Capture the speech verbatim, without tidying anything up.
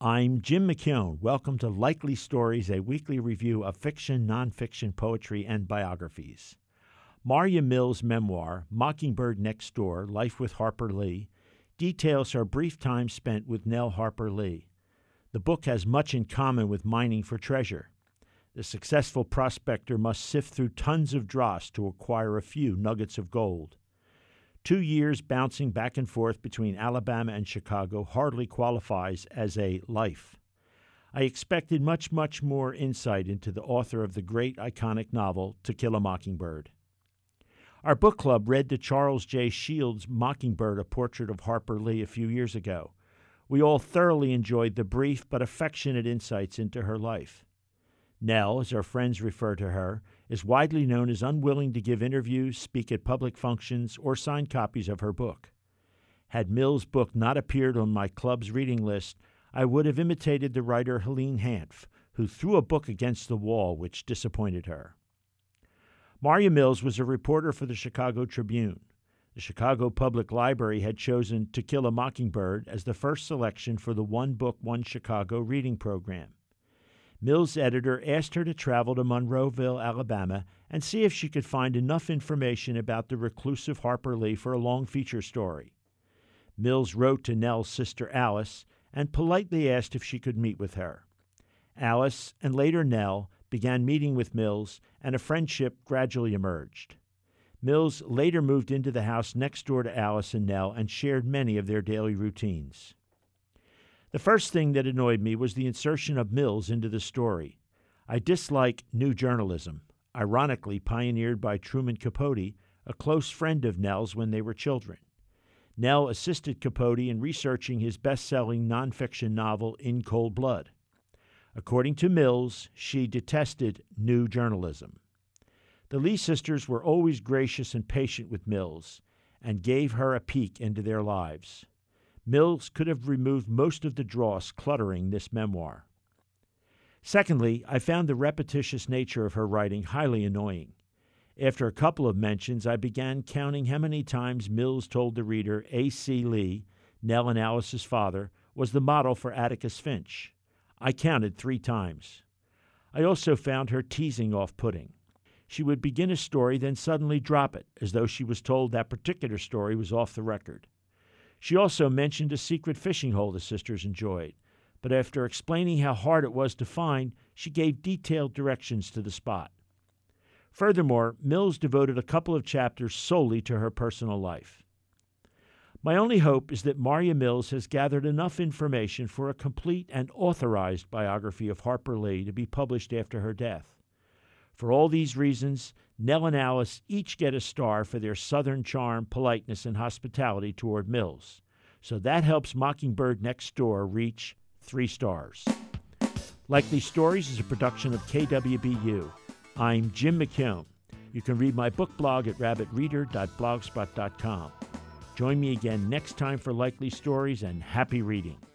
I'm Jim McKeown. Welcome to Likely Stories, a weekly review of fiction, nonfiction, poetry, and biographies. Marya Mills' memoir, Mockingbird Next Door, Life with Harper Lee, details her brief time spent with Nell Harper Lee. The book has much in common with mining for treasure. The successful prospector must sift through tons of dross to acquire a few nuggets of gold. Two years bouncing back and forth between Alabama and Chicago hardly qualifies as a life. I expected much, much more insight into the author of the great iconic novel, To Kill a Mockingbird. Our book club read the Charles J. Shields' Mockingbird, A Portrait of Harper Lee a few years ago. We all thoroughly enjoyed the brief but affectionate insights into her life. Nell, as our friends refer to her, is widely known as unwilling to give interviews, speak at public functions, or sign copies of her book. Had Mills' book not appeared on my club's reading list, I would have imitated the writer Helene Hanff, who threw a book against the wall which disappointed her. Marya Mills was a reporter for the Chicago Tribune. The Chicago Public Library had chosen To Kill a Mockingbird as the first selection for the One Book, One Chicago reading program. Mills' editor asked her to travel to Monroeville, Alabama, and see if she could find enough information about the reclusive Harper Lee for a long feature story. Mills wrote to Nell's sister Alice and politely asked if she could meet with her. Alice, and later Nell, began meeting with Mills, and a friendship gradually emerged. Mills later moved into the house next door to Alice and Nell and shared many of their daily routines. The first thing that annoyed me was the insertion of Mills into the story. I dislike new journalism, ironically pioneered by Truman Capote, a close friend of Nell's when they were children. Nell assisted Capote in researching his best-selling nonfiction novel, In Cold Blood. According to Mills, she detested new journalism. The Lee sisters were always gracious and patient with Mills and gave her a peek into their lives. Mills could have removed most of the dross cluttering this memoir. Secondly, I found the repetitious nature of her writing highly annoying. After a couple of mentions, I began counting how many times Mills told the reader A C Lee, Nell and Alice's father, was the model for Atticus Finch. I counted three times. I also found her teasing off-putting. She would begin a story, then suddenly drop it, as though she was told that particular story was off the record. She also mentioned a secret fishing hole the sisters enjoyed, but after explaining how hard it was to find, she gave detailed directions to the spot. Furthermore, Mills devoted a couple of chapters solely to her personal life. My only hope is that Marya Mills has gathered enough information for a complete and authorized biography of Harper Lee to be published after her death. For all these reasons, Nell and Alice each get a star for their Southern charm, politeness, and hospitality toward Mills. So that helps Mockingbird Next Door reach three stars. Likely Stories is a production of K W B U. I'm Jim McKeown. You can read my book blog at rabbit reader dot blogspot dot com. Join me again next time for Likely Stories, and happy reading.